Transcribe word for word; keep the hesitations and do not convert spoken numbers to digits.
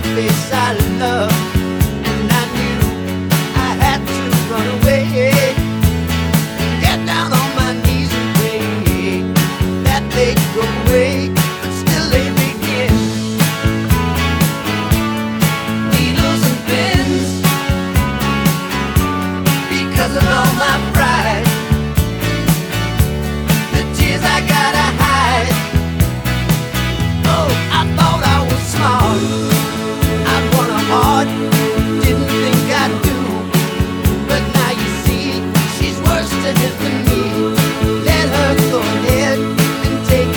face I love, and I knew I had to run away, get down on my knees and pray that they go away.